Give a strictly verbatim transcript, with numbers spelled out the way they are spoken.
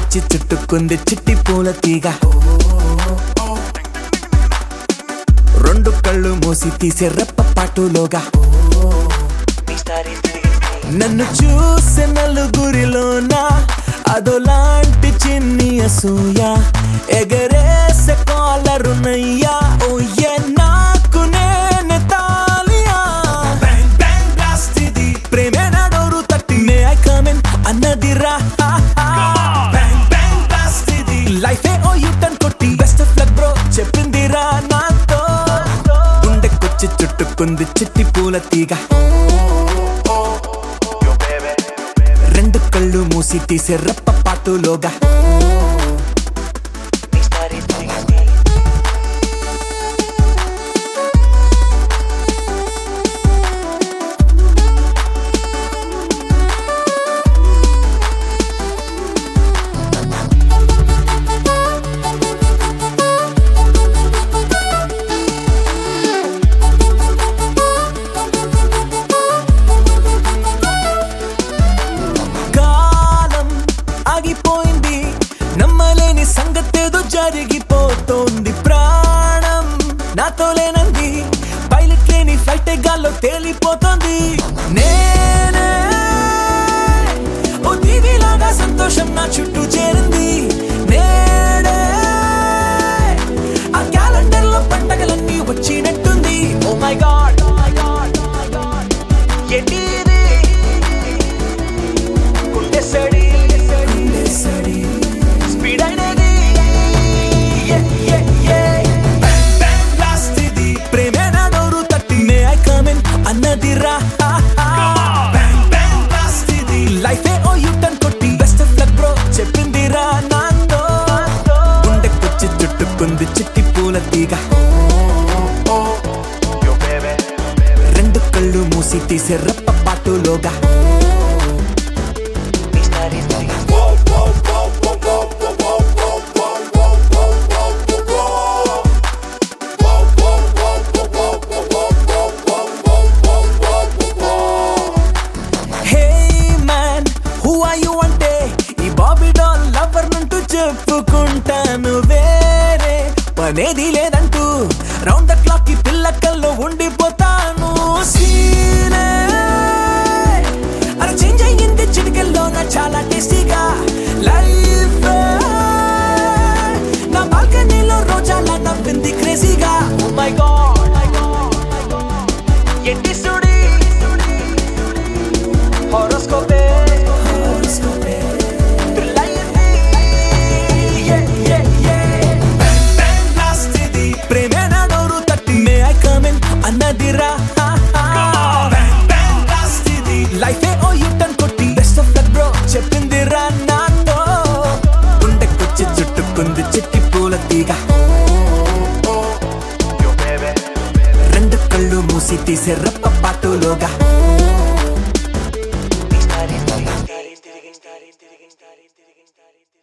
గుండెకొచ్చి చుట్టుకుంది చిట్టి పూల తీగ. రెండు కళ్ళు మూసి తీసే రెప్పపాటులోగా నన్ను చూసే నలుగురిలోన అదోలాంటి చిన్ని అసూయ ఎగరేసే కాలరునయ్యా. ఓ ఏ నాకు నేనే తాలియా ప్రేమే నా డోరు తట్టి మే ఐ కమిన్ అన్నదిరా. లైఫే ఓ యూటర్న్ కొట్టి బెస్ట్ ఆఫ్ లక్ బ్రో చెప్పిందిరా నాతో. గుండెకొచ్చి చుట్టుకుంది చిట్టి పూల తీగ. రెండు కళ్ళు మూసి తీసే రెప్పపాటులోగా నమ్మలేని సంగతేదో జరిగిపోతోంది. ప్రాణం నాతో లేనంది, పైలట్ లేని ఫ్లైట్ గాల్లో తేలిపోతోంది. నేనే ఓ టీవీలాగా సంతోషం నా చుట్టూ చేరింది. నేడే ఆ క్యాలెండర్ లో పండగలన్నీ వచ్చినట్టుంది. ఓ మై గాడ్ ఏంటిది గుండె సడి గుండె సడి స్పీడ్ అయినది. ప్రేమే నా డోరు తట్టి మే ఐ కమిన్ అన్నదిరా. లైఫే ఓ యూటర్న్ కొట్టి బెస్ట్ ఆఫ్ లక్ బ్రో చెప్పిందిరా నాతో. గుండెకొచ్చి చుట్టుకుంది చిట్టి పూల తీగ. రెండు కళ్ళు మూసి తీసే రెప్పపాటులోగా చెప్పుకుంటాను వేరే పనేది లేదంటూ రౌండ్ ద క్లాక్ కి పిల్లకల్లో ఉండిపోతాను. సీనే అలా చేంజ్ అయ్యింది చిటికెల్లో నా చాలా టేస్టీగా. లైఫ్ నా బాల్కనీలో రోజాలా నవ్వింది క్రేజీగా. ఓ మై గాడ్ ఏంటి సుడి హారోస్కోపే అన్నదిరా. లైఫే ఓ యూటర్న్ కొట్టి బెస్ట్ ఆఫ్ లక్ బ్రో చెప్పిందిరా నాతో. గుండెకొచ్చి చుట్టుకుంది చిట్టి పూల తీగ. రెండు కళ్ళు మూసి తీసే రెప్పపాటులోగా